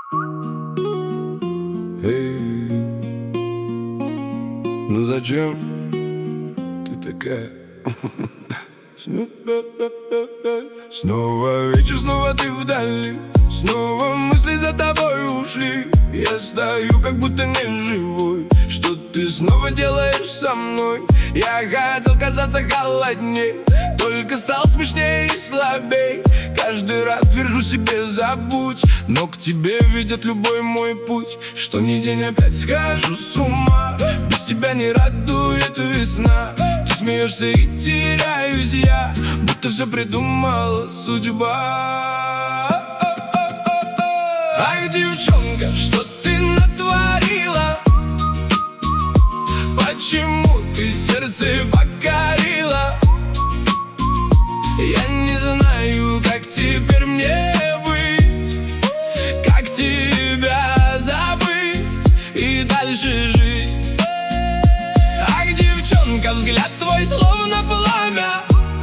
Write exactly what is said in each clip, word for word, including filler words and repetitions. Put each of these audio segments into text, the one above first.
Эй, ну зачем ты такая? Снова вечер, снова ты вдали, снова мысли за тобой ушли. Я стою, как будто не живой. Что ты снова делаешь со мной? Я хотел казаться холодней, только стал смешнее и слабей. Каждый раз твержу себе забудь, но к тебе ведет любой мой путь. Что ни день опять схожу с ума, без тебя не радует весна. Ты смеешься и теряюсь я, будто все придумала судьба. Ах, девчонка, что ты натворила? Почему ты сердце покорила? Я не знаю, как теперь мне быть, как тебя забыть и дальше жить. Ах, девчонка, взгляд твой словно пламя,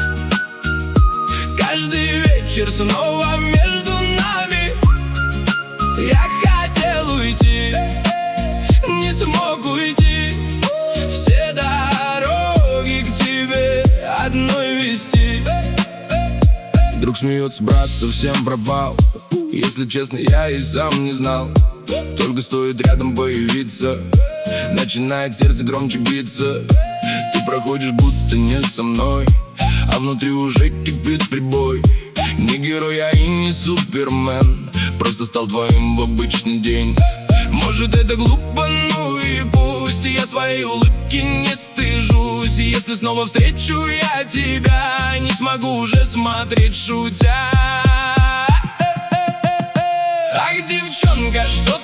каждый вечер снова между нами. Я хотел уйти, не смог уйти, все дороги к тебе одной вести. Друг смеется, брат совсем пропал. Если честно, я и сам не знал. Только стоит рядом появиться, начинает сердце громче биться. Ты проходишь будто не со мной, а внутри уже кипит прибой. Не герой, я и не супермен, просто стал твоим в обычный день. Может, это глупо, ну и пусть. Я своей улыбки не стыжусь. Если снова встречу я тебя, не смогу уже смотреть шутя. Ах, девчонка, что